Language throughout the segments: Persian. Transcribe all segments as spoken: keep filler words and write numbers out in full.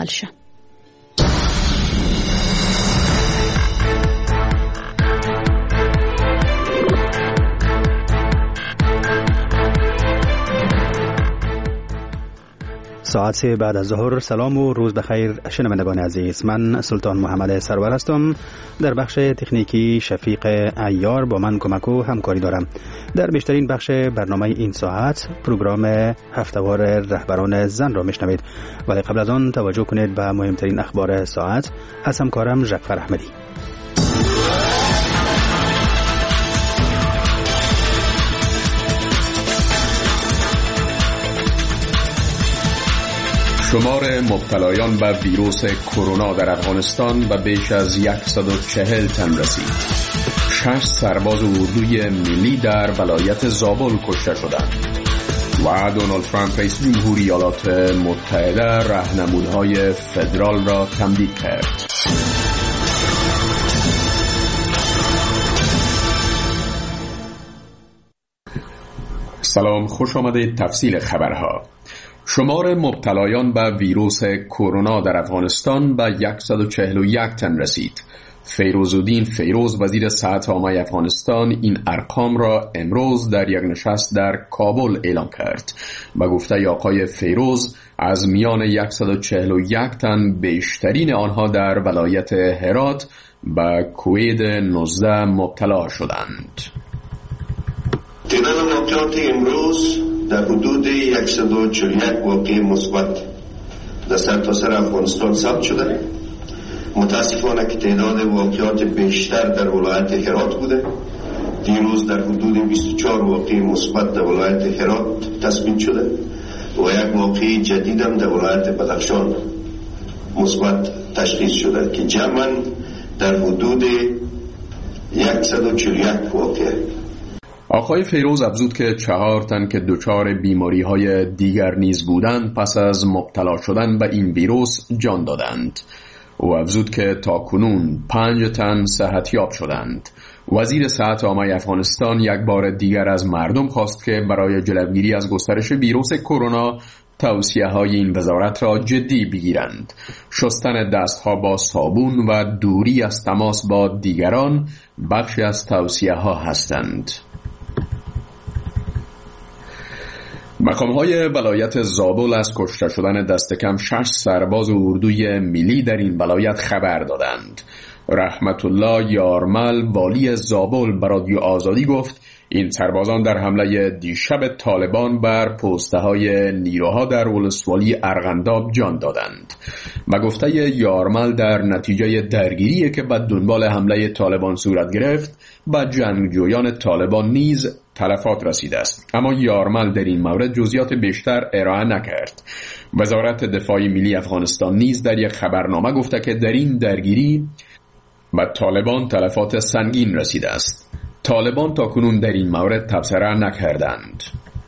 شم. ساعت سه بعد از ظهر. سلام و روز بخیر شنوندگان عزیز. من سلطان محمد سرور هستم. در بخش تکنیکی شفیق عیار با من کمک و همکاری دارم. در بیشترین بخش برنامه این ساعت پروگرام هفته‌وار رهبران زن را میشنوید، ولی قبل از آن توجه کنید به مهمترین اخبار ساعت از همکارم جعفر احمدی. شمار مبتلایان به ویروس کرونا در افغانستان به بیش از صد و چهل تن رسید. شش سرباز اردوی ملی در ولایت زابل کشته شدند و دونالد ترامپ رئیس جمهوری ایالات متحده راهنمودهای فدرال را تمدید کرد. سلام، خوش آمدید. تفصیل خبرها. شمار مبتلایان به ویروس کرونا در افغانستان به صد و چهل و یک تن رسید. فیروزالدین فیروز وزیر صحت عامه افغانستان این ارقام را امروز در یک نشست در کابل اعلام کرد. به گفته آقای فیروز از میان صد و چهل و یک تن بیشترین آنها در ولایت هرات به کووید نوزده مبتلا شدند. تعداد واقعات امروز در حدود صد و چهل و یک واقعه مثبت در سرتاسر افغانستان ثبت شده. متاسفانه که تعداد واقعات بیشتر در ولایت هرات بوده. دیروز در حدود بیست و چهار واقعه مثبت در ولایت هرات تثبیت شده و یک واقعه جدید هم در ولایت بدخشان مثبت تشخیص شده که جمعاً در حدود صد و چهل و یک واقعه. آقای فیروز افزود که چهار تن که دچار بیماری های دیگر نیز بودند پس از مبتلا شدن به این ویروس جان دادند. او افزود که تا کنون پنج تن صحتیاب شدند. وزیر صحت عامه افغانستان یک بار دیگر از مردم خواست که برای جلوگیری از گسترش ویروس کرونا توصیه های این وزارت را جدی بگیرند. شستن دستها با صابون و دوری از تماس با دیگران بخشی از توصیه ها هستند. مقام‌های ولایت زابل از کشته شدن دست کم شش سرباز اردوی ملی در این ولایت خبر دادند. رحمت الله یارمل والی زابل به رادیو آزادی گفت این سربازان در حمله دیشب طالبان بر پسته‌های نیروها در ولسوالی ارغنداب جان دادند. و گفته یارمل در نتیجه درگیری که به دنبال حمله طالبان صورت گرفت به جنگجویان طالبان نیز تلفات رسیده است، اما یارمل در این مورد جزئیات بیشتر ارائه نکرد. وزارت دفاع ملی افغانستان نیز در یک خبرنامه گفته که در این درگیری به طالبان تلفات سنگین رسیده است. طالبان تاکنون در این مورد تبصره نکردند.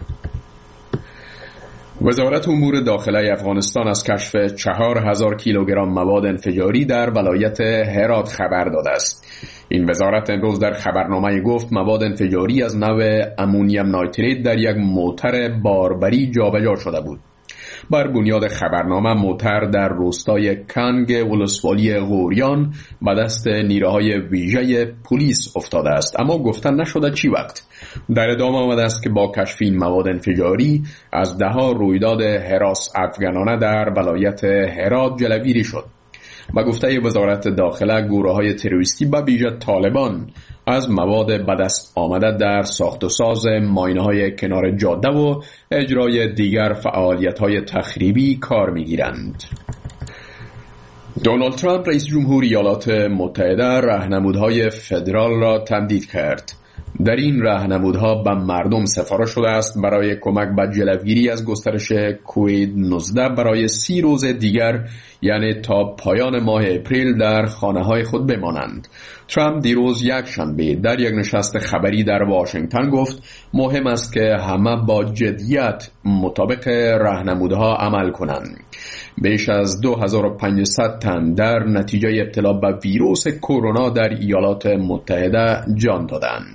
وزارت امور داخله افغانستان از کشف چهار هزار کیلوگرم مواد انفجاری در ولایت هرات خبر داده است. این وزارت امروز در خبرنامه گفت مواد انفجاری از نوع امونیم نایتریت در یک موتر باربری جابجا شده بود. بر بنیاد خبرنامه موتر در روستای کنگ ولسوالی غوریان به دست نیروهای ویژه پلیس افتاده است، اما گفتن نشده چی وقت. در ادامه آمده است که با کشف این مواد انفجاری از دهها رویداد هراس افغانانه در ولایت هرات جلوگیری شد. و گفته وزارت داخله گروه‌های تروریستی به ویژه طالبان از مواد به دست آمده در ساخت و ساز ماینه‌های کنار جاده و اجرای دیگر فعالیت‌های تخریبی کار می‌گیرند. دونالد ترامپ رئیس جمهوری ایالات متحده راهنمودهای فدرال را تمدید کرد. در این راهنمودها به مردم سفارش شده است برای کمک به جلوگیری از گسترش کووید نوزده برای سی روز دیگر، یعنی تا پایان ماه اپریل در خانه‌های خود بمانند. ترامپ دیروز یک شنبه در یک نشست خبری در واشنگتن گفت مهم است که همه با جدیت مطابق راهنمودها عمل کنند. بیش از دو هزار و پانصد تن در نتیجه ابتلا به ویروس کرونا در ایالات متحده جان دادند.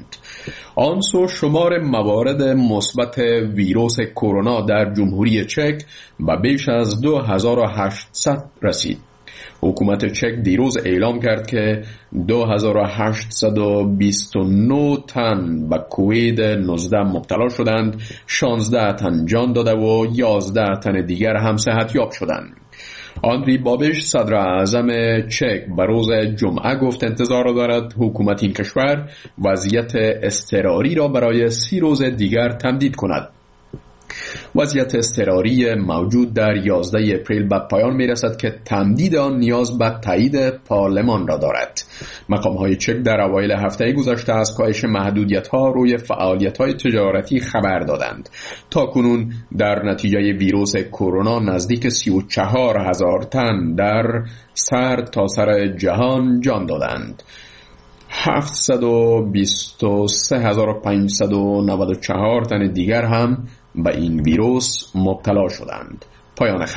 آن سو شمار موارد مثبت ویروس کرونا در جمهوری چک به بیش از دو هزار و هشتصد رسید. حکومت چک دیروز اعلام کرد که دو هزار و هشتصد و بیست و نه تن به کووید نوزده مبتلا شدند، شانزده تن جان داده و یازده تن دیگر هم صحتیاب شدند. آندری بابیش صدر اعظم چک به روز جمعه گفت انتظار دارد حکومت این کشور وضعیت اضطراری را برای سی روز دیگر تمدید کند. وضعیت اضطراری موجود در یازده اپریل به پایان می رسد که تمدید آن نیاز به تایید پارلمان را دارد. مقام های چک در اوایل هفته گذشته از کاهش محدودیت ها روی فعالیت های تجارتی خبر دادند. تا کنون در نتیجه ویروس کرونا نزدیک سی و چهار هزار تن در سر تا سر جهان جان دادند. هفتصد و بیست و سه هزار و پانصد و نود و چهار تن دیگر هم به این ویروس مبتلا شدند. پایان